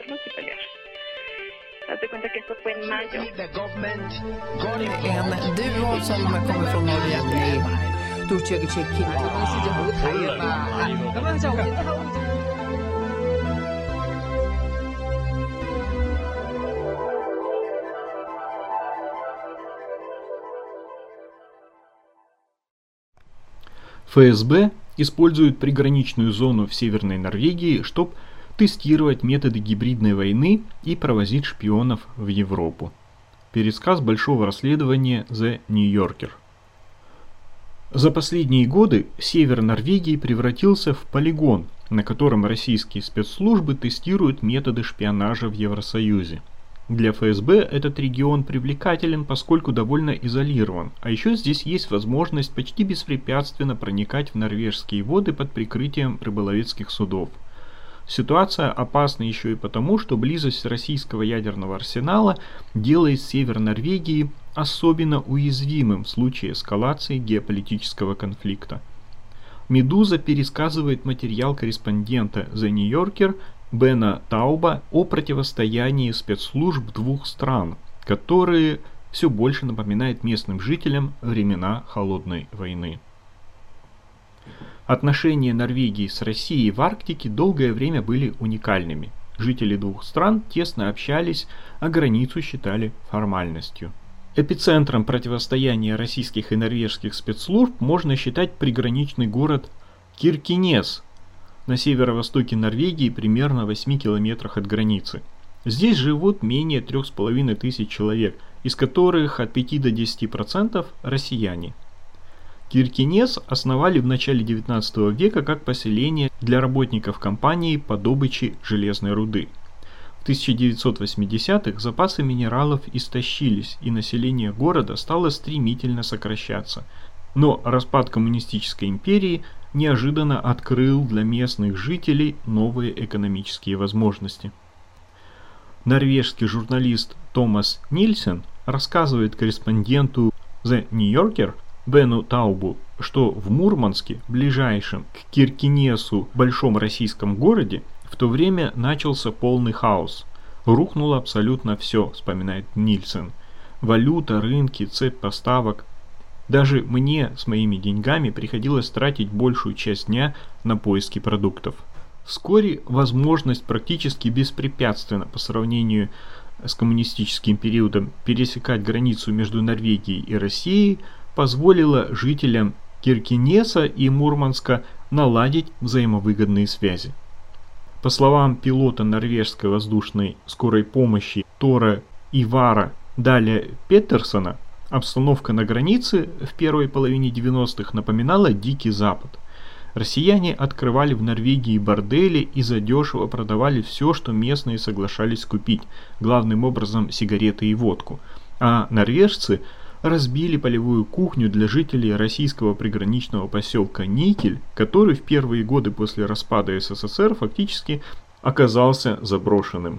no se pelear. Haz cuenta que esto fue en mayo. En duo som kommer från Norge blir Turkiye çekim. ФСБ использует приграничную зону в Северной Норвегии, чтобы тестировать методы гибридной войны и провозить шпионов в Европу. Пересказ большого расследования The New Yorker. За последние годы север Норвегии превратился в полигон, на котором российские спецслужбы тестируют методы шпионажа в Евросоюзе. Для ФСБ этот регион привлекателен, поскольку довольно изолирован, а еще здесь есть возможность почти беспрепятственно проникать в норвежские воды под прикрытием рыболовецких судов. Ситуация опасна еще и потому, что близость российского ядерного арсенала делает север Норвегии особенно уязвимым в случае эскалации геополитического конфликта. «Медуза» пересказывает материал корреспондента The New Yorker Бена Тауба о противостоянии спецслужб двух стран, которые все больше напоминают местным жителям времена Холодной войны. Отношения Норвегии с Россией в Арктике долгое время были уникальными. Жители двух стран тесно общались, а границу считали формальностью. Эпицентром противостояния российских и норвежских спецслужб можно считать приграничный город Киркенес на северо-востоке Норвегии, примерно в 8 километрах от границы. Здесь живут менее 3500 человек, из которых от 5 до 10% россияне. Киркенес основали в начале 19 века как поселение для работников компании по добыче железной руды. В 1980-х запасы минералов истощились, и население города стало стремительно сокращаться. Но распад коммунистической империи неожиданно открыл для местных жителей новые экономические возможности. Норвежский журналист Томас Нильсен рассказывает корреспонденту The New Yorker Бену Таубу, что в Мурманске, ближайшем к Киркенесу большом российском городе, в то время начался полный хаос. Рухнуло абсолютно все, вспоминает Нильсен. Валюта, рынки, цепь поставок. Даже мне с моими деньгами приходилось тратить большую часть дня на поиски продуктов. Вскоре возможность практически беспрепятственно по сравнению с коммунистическим периодом пересекать границу между Норвегией и Россией позволила жителям Киркенеса и Мурманска наладить взаимовыгодные связи. По словам пилота норвежской воздушной скорой помощи Тора Ивара Даля Петерсона, обстановка на границе в первой половине 90-х напоминала Дикий Запад. Россияне открывали в Норвегии бордели и задешево продавали все, что местные соглашались купить, главным образом сигареты и водку, а норвежцы разбили полевую кухню для жителей российского приграничного поселка Никель, который в первые годы после распада СССР фактически оказался заброшенным.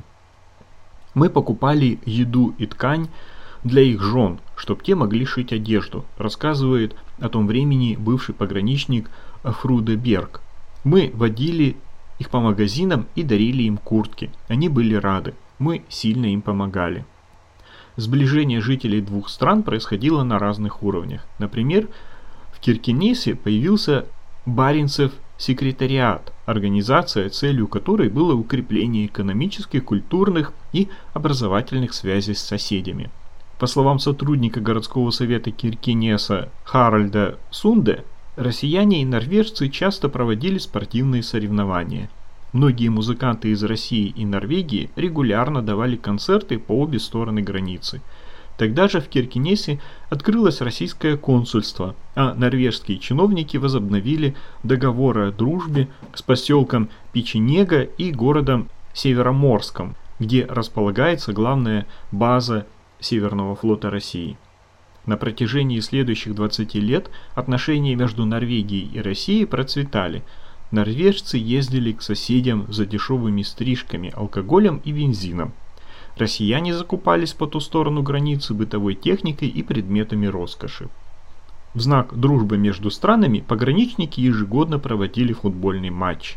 Мы покупали еду и ткань для их жен, чтобы те могли шить одежду, рассказывает о том времени бывший пограничник Фруде Берг. Мы водили их по магазинам и дарили им куртки. Они были рады. Мы сильно им помогали. Сближение жителей двух стран происходило на разных уровнях. Например, в Киркенесе появился Баренцев секретариат, организация, целью которой было укрепление экономических, культурных и образовательных связей с соседями. По словам сотрудника городского совета Киркенеса Харальда Сунде, россияне и норвежцы часто проводили спортивные соревнования. Многие музыканты из России и Норвегии регулярно давали концерты по обе стороны границы. Тогда же в Киркенесе открылось российское консульство, а норвежские чиновники возобновили договоры о дружбе с поселком Печенега и городом Североморском, где располагается главная база Северного флота России. На протяжении следующих 20 лет отношения между Норвегией и Россией процветали. Норвежцы ездили к соседям за дешевыми стрижками, алкоголем и бензином. Россияне закупались по ту сторону границы бытовой техникой и предметами роскоши. В знак дружбы между странами пограничники ежегодно проводили футбольный матч.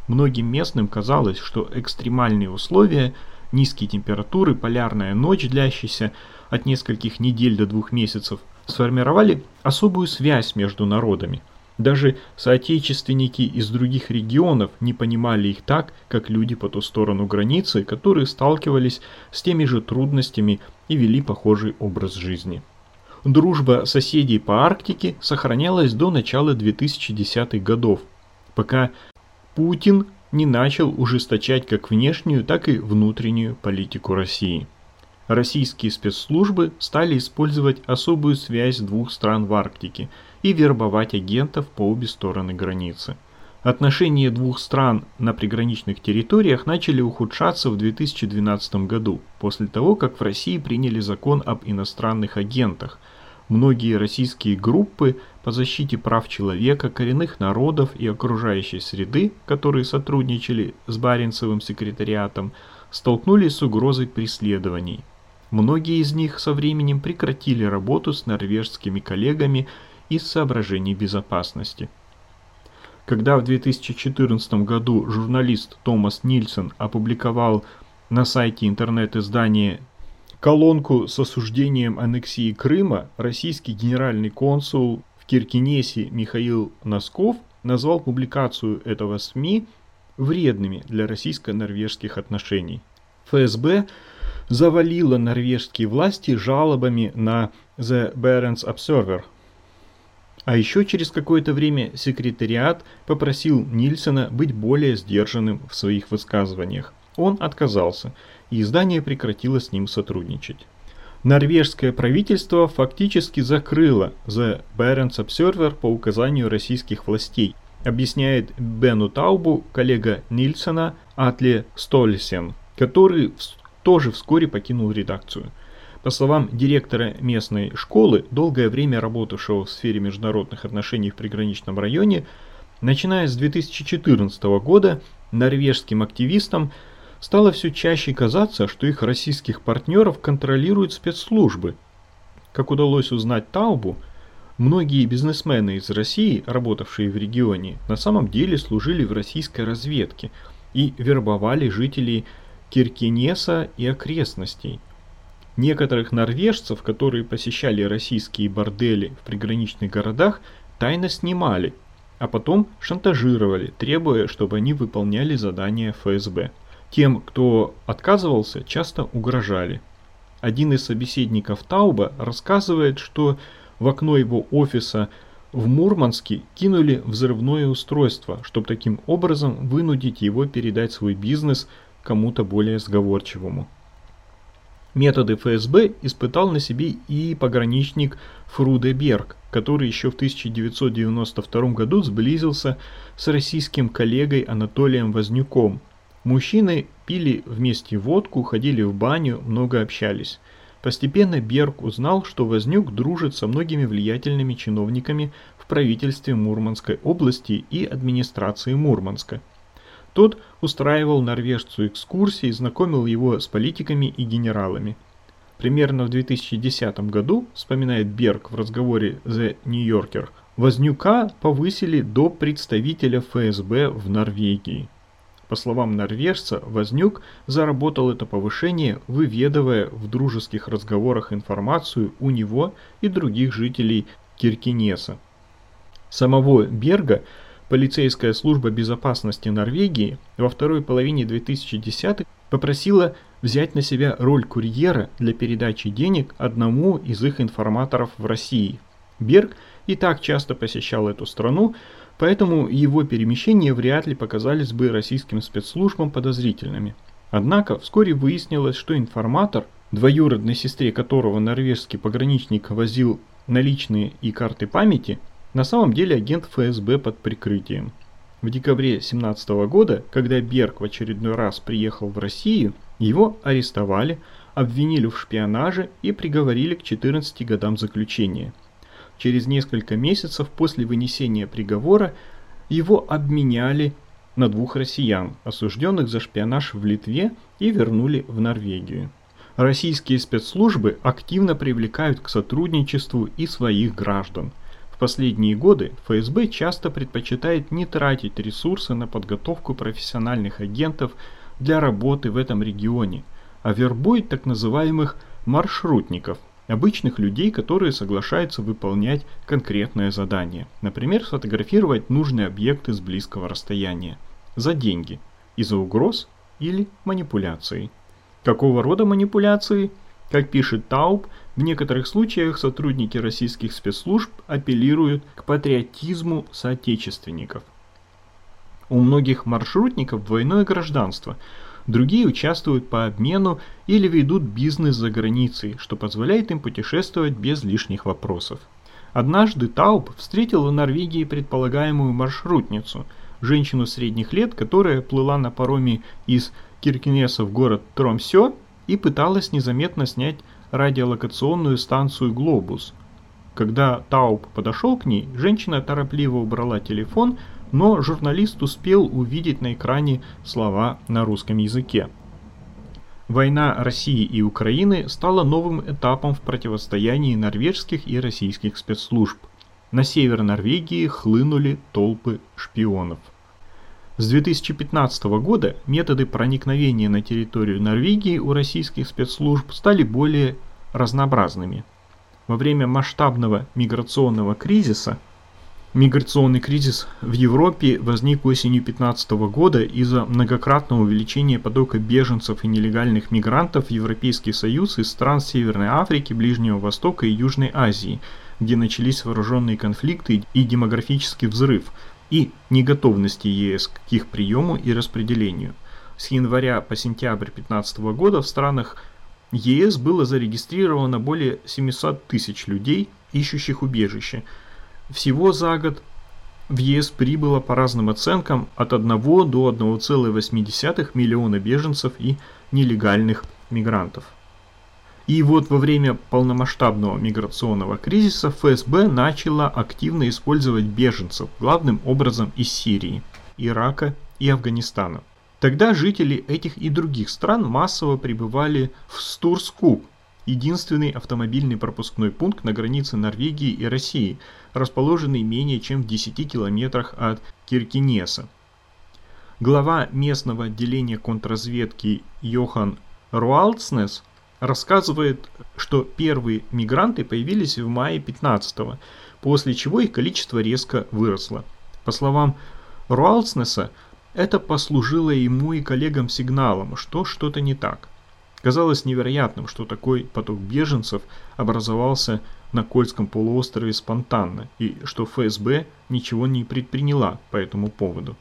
Многим местным казалось, что экстремальные условия, низкие температуры, полярная ночь, длящаяся от нескольких недель до 2 месяцев, сформировали особую связь между народами. Даже соотечественники из других регионов не понимали их так, как люди по ту сторону границы, которые сталкивались с теми же трудностями и вели похожий образ жизни. Дружба соседей по Арктике сохранялась до начала 2010-х годов, пока Путин не начал ужесточать как внешнюю, так и внутреннюю политику России. Российские спецслужбы стали использовать особую связь двух стран в Арктике и вербовать агентов по обе стороны границы. Отношения двух стран на приграничных территориях начали ухудшаться в 2012 году, после того, как в России приняли закон об иностранных агентах. Многие российские группы по защите прав человека, коренных народов и окружающей среды, которые сотрудничали с Баренцевым секретариатом, столкнулись с угрозой преследований. Многие из них со временем прекратили работу с норвежскими коллегами из соображений безопасности. Когда в 2014 году журналист Томас Нильсен опубликовал на сайте интернет-издания колонку с осуждением аннексии Крыма, российский генеральный консул в Киркинессе Михаил Носков назвал публикацию этого СМИ вредными для российско-норвежских отношений. ФСБ завалила норвежские власти жалобами на The Barents Observer. А еще через какое-то время секретариат попросил Нильсена быть более сдержанным в своих высказываниях. Он отказался, и издание прекратило с ним сотрудничать. Норвежское правительство фактически закрыло The Barents Observer по указанию российских властей, объясняет Бену Таубу коллега Нильсена Атле Стольсен, который тоже вскоре покинул редакцию. По словам директора местной школы, долгое время работавшего в сфере международных отношений в приграничном районе, начиная с 2014 года норвежским активистам стало все чаще казаться, что их российских партнеров контролируют спецслужбы. Как удалось узнать Таубу, многие бизнесмены из России, работавшие в регионе, на самом деле служили в российской разведке и вербовали жителей Киркинесса и окрестностей. Некоторых норвежцев, которые посещали российские бордели в приграничных городах, тайно снимали, а потом шантажировали, требуя, чтобы они выполняли задания ФСБ. Тем, кто отказывался, часто угрожали. Один из собеседников Тауба рассказывает, что в окно его офиса в Мурманске кинули взрывное устройство, чтобы таким образом вынудить его передать свой бизнес кому-то более сговорчивому. Методы ФСБ испытал на себе и пограничник Фруде Берг, который еще в 1992 году сблизился с российским коллегой Анатолием Вознюком. Мужчины пили вместе водку, ходили в баню, много общались. Постепенно Берг узнал, что Вознюк дружит со многими влиятельными чиновниками в правительстве Мурманской области и администрации Мурманска. Тот устраивал норвежцу экскурсии, знакомил его с политиками и генералами. Примерно в 2010 году, вспоминает Берг в разговоре The New Yorker, Вознюка повысили до представителя ФСБ в Норвегии. По словам норвежца, Вознюк заработал это повышение, выведывая в дружеских разговорах информацию у него и других жителей Киркинесса. Самого Берга полицейская служба безопасности Норвегии во второй половине 2010-х попросила взять на себя роль курьера для передачи денег одному из их информаторов в России. Берг и так часто посещал эту страну, поэтому его перемещения вряд ли показались бы российским спецслужбам подозрительными. Однако вскоре выяснилось, что информатор, двоюродной сестре которого норвежский пограничник возил наличные и карты памяти, на самом деле агент ФСБ под прикрытием. В декабре 2017 года, когда Берг в очередной раз приехал в Россию, его арестовали, обвинили в шпионаже и приговорили к 14 годам заключения. Через несколько месяцев после вынесения приговора его обменяли на 2 россиян, осужденных за шпионаж в Литве, и вернули в Норвегию. Российские спецслужбы активно привлекают к сотрудничеству и своих граждан. В последние годы ФСБ часто предпочитает не тратить ресурсы на подготовку профессиональных агентов для работы в этом регионе, а вербует так называемых маршрутников, обычных людей, которые соглашаются выполнять конкретное задание, например, сфотографировать нужные объекты с близкого расстояния, за деньги, из-за угроз или манипуляций. Какого рода манипуляции? Как пишет Тауб, в некоторых случаях сотрудники российских спецслужб апеллируют к патриотизму соотечественников. У многих маршрутников двойное гражданство, другие участвуют по обмену или ведут бизнес за границей, что позволяет им путешествовать без лишних вопросов. Однажды Тауб встретил в Норвегии предполагаемую маршрутницу, женщину средних лет, которая плыла на пароме из Киркенеса в город Тромсё и пыталась незаметно снять радиолокационную станцию «Глобус». Когда Тауб подошел к ней, женщина торопливо убрала телефон, но журналист успел увидеть на экране слова на русском языке. Война России и Украины стала новым этапом в противостоянии норвежских и российских спецслужб. На север Норвегии хлынули толпы шпионов. С 2015 года методы проникновения на территорию Норвегии у российских спецслужб стали более разнообразными. Во время масштабного миграционного кризиса, миграционный кризис в Европе возник осенью 2015 года из-за многократного увеличения потока беженцев и нелегальных мигрантов в Европейский Союз из стран Северной Африки, Ближнего Востока и Южной Азии, где начались вооруженные конфликты и демографический взрыв, и неготовности ЕС к их приему и распределению. С января по сентябрь 2015 года в странах ЕС было зарегистрировано более 700 тысяч людей, ищущих убежище. Всего за год в ЕС прибыло по разным оценкам от 1 до 1,8 миллиона беженцев и нелегальных мигрантов. И вот во время полномасштабного миграционного кризиса ФСБ начала активно использовать беженцев, главным образом из Сирии, Ирака и Афганистана. Тогда жители этих и других стран массово прибывали в Стурскук, единственный автомобильный пропускной пункт на границе Норвегии и России, расположенный менее чем в 10 километрах от Киркенеса. Глава местного отделения контрразведки Йохан Руалдснес рассказывает, что первые мигранты появились в мае 15-го, после чего их количество резко выросло. По словам Руалдснеса, это послужило ему и коллегам сигналом, что что-то не так. Казалось невероятным, что такой поток беженцев образовался на Кольском полуострове спонтанно, и что ФСБ ничего не предприняла по этому поводу.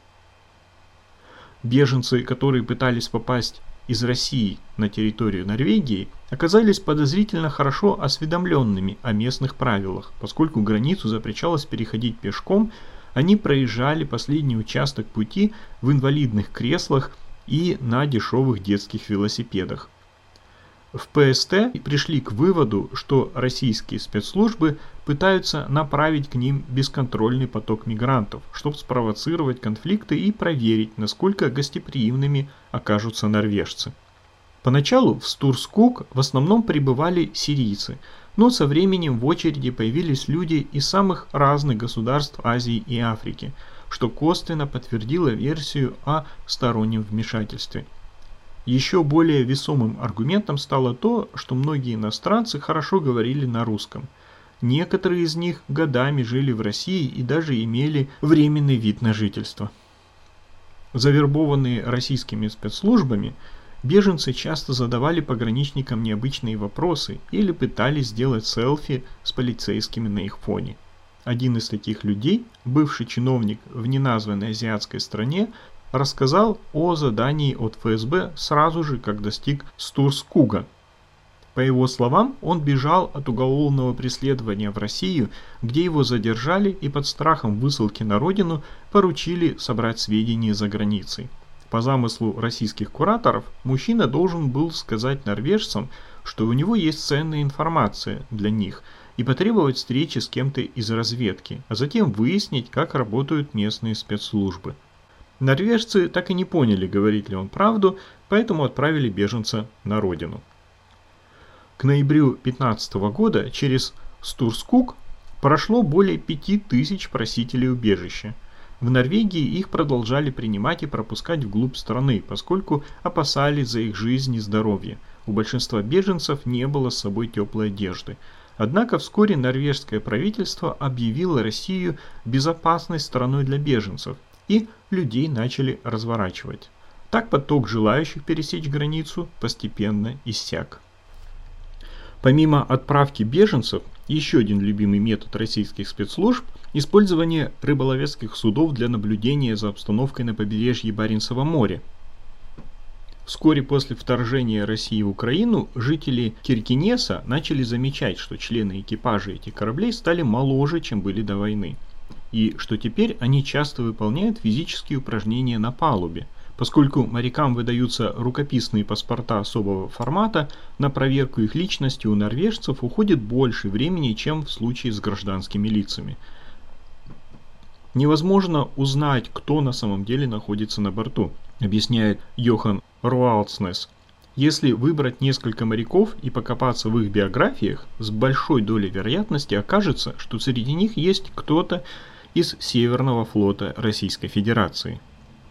Беженцы, которые пытались попасть из России на территорию Норвегии, оказались подозрительно хорошо осведомленными о местных правилах, поскольку границу запрещалось переходить пешком, они проезжали последний участок пути в инвалидных креслах и на дешевых детских велосипедах. В ПСТ пришли к выводу, что российские спецслужбы пытаются направить к ним бесконтрольный поток мигрантов, чтобы спровоцировать конфликты и проверить, насколько гостеприимными окажутся норвежцы. Поначалу в Стурскук в основном прибывали сирийцы, но со временем в очереди появились люди из самых разных государств Азии и Африки, что косвенно подтвердило версию о стороннем вмешательстве. Еще более весомым аргументом стало то, что многие иностранцы хорошо говорили на русском. Некоторые из них годами жили в России и даже имели временный вид на жительство. Завербованные российскими спецслужбами, беженцы часто задавали пограничникам необычные вопросы или пытались сделать селфи с полицейскими на их фоне. Один из таких людей, бывший чиновник в неназванной азиатской стране, рассказал о задании от ФСБ сразу же, как достиг Стурскуга. По его словам, он бежал от уголовного преследования в Россию, где его задержали и под страхом высылки на родину поручили собрать сведения за границей. По замыслу российских кураторов, мужчина должен был сказать норвежцам, что у него есть ценная информация для них, и потребовать встречи с кем-то из разведки, а затем выяснить, как работают местные спецслужбы. Норвежцы так и не поняли, говорит ли он правду, поэтому отправили беженца на родину. К ноябрю 2015 года через Стурскук Прошло более 5000 просителей убежища. В Норвегии их продолжали принимать и пропускать вглубь страны, поскольку опасались за их жизнь и здоровье. У большинства беженцев не было с собой теплой одежды. Однако вскоре норвежское правительство объявило Россию безопасной страной для беженцев, и людей начали разворачивать. Так поток желающих пересечь границу постепенно иссяк. Помимо отправки беженцев, еще один любимый метод российских спецслужб – использование рыболовецких судов для наблюдения за обстановкой на побережье Баренцева моря. Вскоре после вторжения России в Украину жители Киркенеса начали замечать, что члены экипажа этих кораблей стали моложе, чем были до войны, и что теперь они часто выполняют физические упражнения на палубе. Поскольку морякам выдаются рукописные паспорта особого формата, на проверку их личности у норвежцев уходит больше времени, чем в случае с гражданскими лицами. Невозможно узнать, кто на самом деле находится на борту, объясняет Йохан Роалдснес. Если выбрать несколько моряков и покопаться в их биографиях, с большой долей вероятности окажется, что среди них есть кто-то из Северного флота Российской Федерации.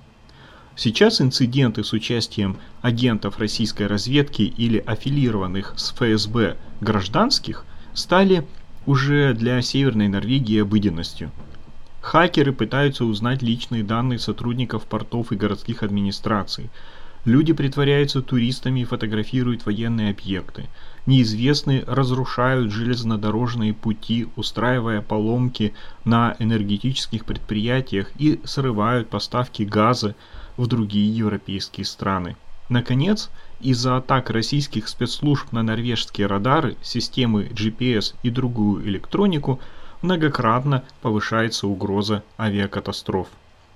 Сейчас инциденты с участием агентов российской разведки или аффилированных с ФСБ гражданских стали уже для Северной Норвегии обыденностью. Хакеры пытаются узнать личные данные сотрудников портов и городских администраций. Люди притворяются туристами и фотографируют военные объекты. Неизвестные разрушают железнодорожные пути, устраивая поломки на энергетических предприятиях и срывают поставки газа в другие европейские страны. Наконец, из-за атак российских спецслужб на норвежские радары, системы GPS и другую электронику многократно повышается угроза авиакатастроф.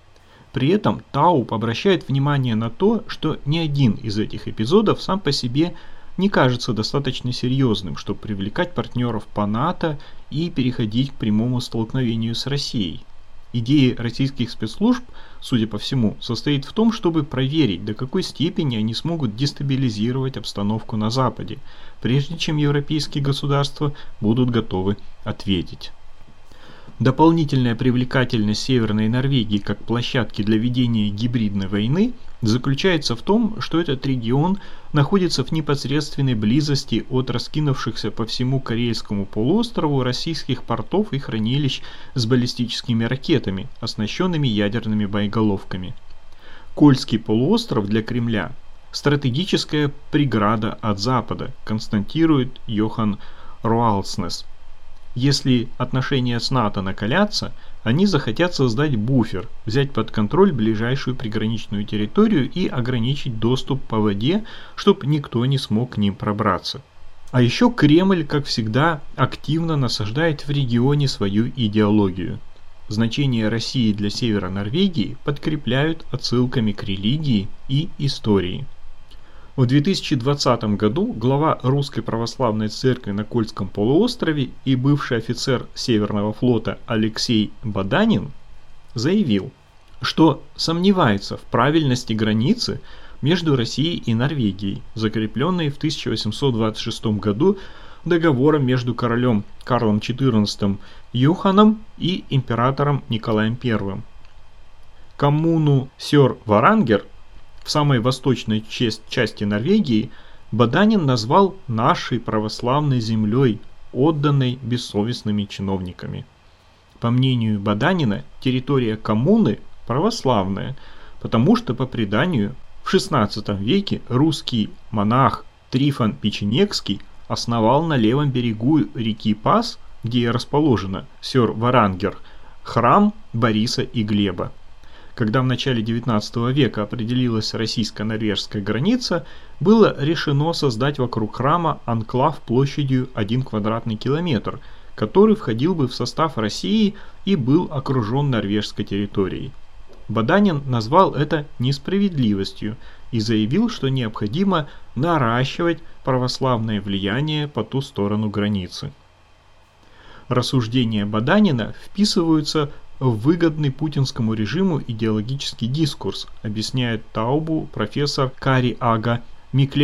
При этом Тауб обращает внимание на то, что ни один из этих эпизодов сам по себе не кажется достаточно серьезным, чтобы привлекать партнеров по НАТО и переходить к прямому столкновению с Россией. Идея российских спецслужб, судя по всему, состоит в том, чтобы проверить, до какой степени они смогут дестабилизировать обстановку на Западе, прежде чем европейские государства будут готовы ответить. Дополнительная привлекательность Северной Норвегии как площадки для ведения гибридной войны заключается в том, что этот регион находится в непосредственной близости от раскинувшихся по всему Корейскому полуострову российских портов и хранилищ с баллистическими ракетами, оснащенными ядерными боеголовками. Кольский полуостров для Кремля – стратегическая преграда от Запада, констатирует Йохан Роалдснес. Если отношения с НАТО накалятся, они захотят создать буфер, взять под контроль ближайшую приграничную территорию и ограничить доступ по воде, чтобы никто не смог к ним пробраться. А еще Кремль, как всегда, активно насаждает в регионе свою идеологию. Значение России для севера Норвегии подкрепляют отсылками к религии и истории. В 2020 году глава Русской Православной Церкви на Кольском полуострове и бывший офицер Северного флота Алексей Баданин заявил, что сомневается в правильности границы между Россией и Норвегией, закрепленной в 1826 году договором между королем Карлом XIV Юханом и императором Николаем I. Коммуну Сёр-Варангер в самой восточной части Норвегии Баданин назвал нашей православной землей, отданной бессовестными чиновниками. По мнению Баданина, территория коммуны православная, потому что по преданию в XVI веке русский монах Трифон Печенегский основал на левом берегу реки Пас, где расположена Сёр-Варангер, храм Бориса и Глеба. Когда в начале XIX века определилась российско-норвежская граница, было решено создать вокруг храма анклав площадью 1 квадратный километр, который входил бы в состав России и был окружен норвежской территорией. Баданин назвал это несправедливостью и заявил, что необходимо наращивать православное влияние по ту сторону границы. Рассуждения Баданина вписываются в выгодный путинскому режиму идеологический дискурс, объясняет Таубу профессор Кари Ага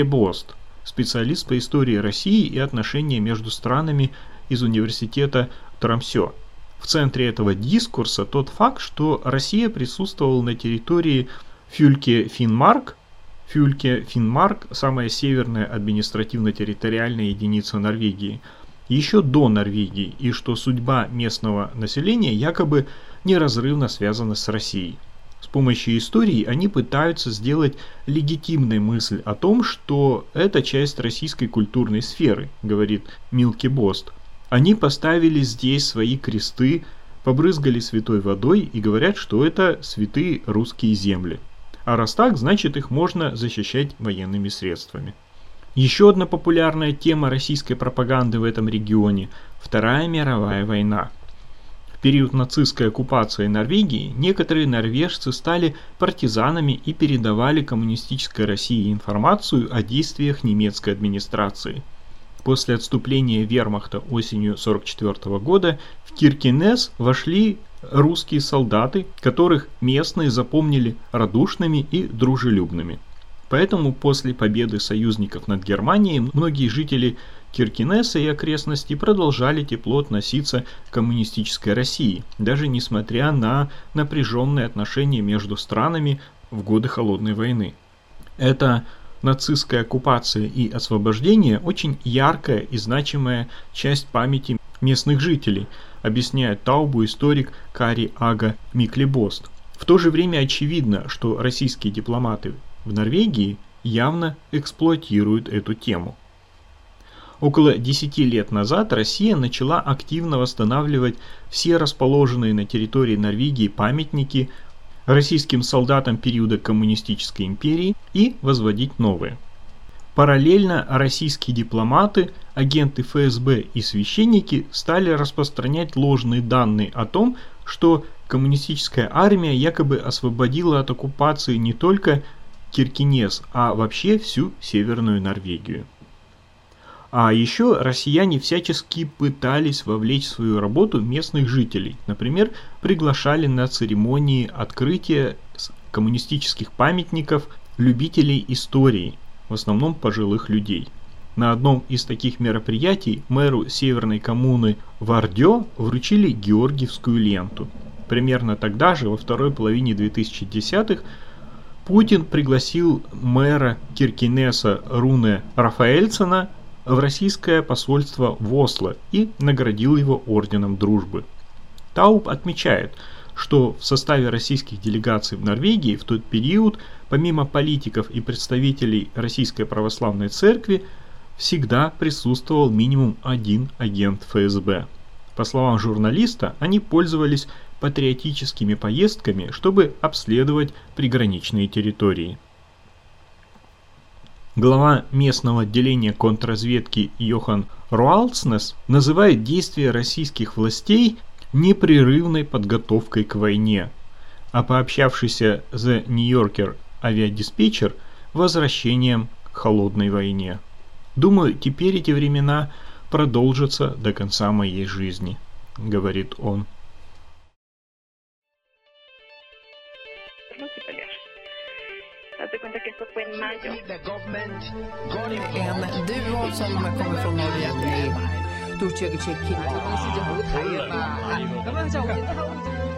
Миклебост, специалист по истории России и отношениям между странами из университета утром все. В центре этого дискурса тот факт, что Россия присутствовала на территории Фюльке-Финмарк. Фюльке-Финмарк – самая северная административно-территориальная единица Норвегии, еще до Норвегии, и что судьба местного населения якобы неразрывно связана с Россией. С помощью истории они пытаются сделать легитимной мысль о том, что это часть российской культурной сферы, говорит Милке Бост. Они поставили здесь свои кресты, побрызгали святой водой и говорят, что это святые русские земли. А раз так, значит их можно защищать военными средствами. Еще одна популярная тема российской пропаганды в этом регионе – Вторая мировая война. В период нацистской оккупации Норвегии некоторые норвежцы стали партизанами и передавали коммунистической России информацию о действиях немецкой администрации. После отступления вермахта осенью 1944 года в Киркенес вошли русские солдаты, которых местные запомнили радушными и дружелюбными. Поэтому после победы союзников над Германией многие жители Киркенеса и окрестностей продолжали тепло относиться к коммунистической России, даже несмотря на напряженные отношения между странами в годы Холодной войны. Это нацистская оккупация и освобождение очень яркая и значимая часть памяти местных жителей, объясняет Таубу историк Кари Ага Миклебост. В то же время очевидно, что российские дипломаты в Норвегии явно эксплуатируют эту тему. Около 10 лет назад Россия начала активно восстанавливать все расположенные на территории Норвегии памятники российским солдатам периода коммунистической империи и возводить новые. Параллельно российские дипломаты, агенты ФСБ и священники стали распространять ложные данные о том, что коммунистическая армия якобы освободила от оккупации не только Киркенес, а вообще всю Северную Норвегию. А еще россияне всячески пытались вовлечь в свою работу местных жителей. Например, приглашали на церемонии открытия коммунистических памятников любителей истории, в основном пожилых людей. На одном из таких мероприятий мэру северной коммуны Вардё вручили Георгиевскую ленту. Примерно тогда же, во второй половине 2010-х, Путин пригласил мэра Киркенеса Руне Рафаэльсона в российское посольство в Осло и наградил его орденом дружбы. Тауб отмечает, что в составе российских делегаций в Норвегии в тот период, помимо политиков и представителей Российской Православной Церкви, всегда присутствовал минимум один агент ФСБ. По словам журналиста, они пользовались патриотическими поездками, чтобы обследовать приграничные территории. Глава местного отделения контрразведки Йохан Руалдснес называет действия российских властей непрерывной подготовкой к войне, а пообщавшийся The New Yorker авиадиспетчер возвращением к холодной войне. «Думаю, теперь эти времена продолжатся до конца моей жизни», — говорит он. Haz cuenta que esto fue en mayo. En duo som kommer från Norge.